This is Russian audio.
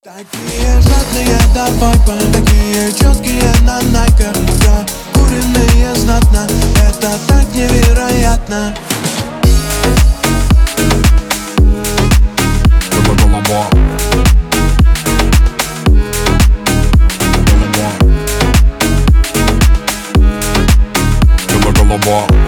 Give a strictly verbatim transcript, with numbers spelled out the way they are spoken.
Такие жадные, давай по такие четкие на найках, закуренные знатно, это так невероятно. Голова.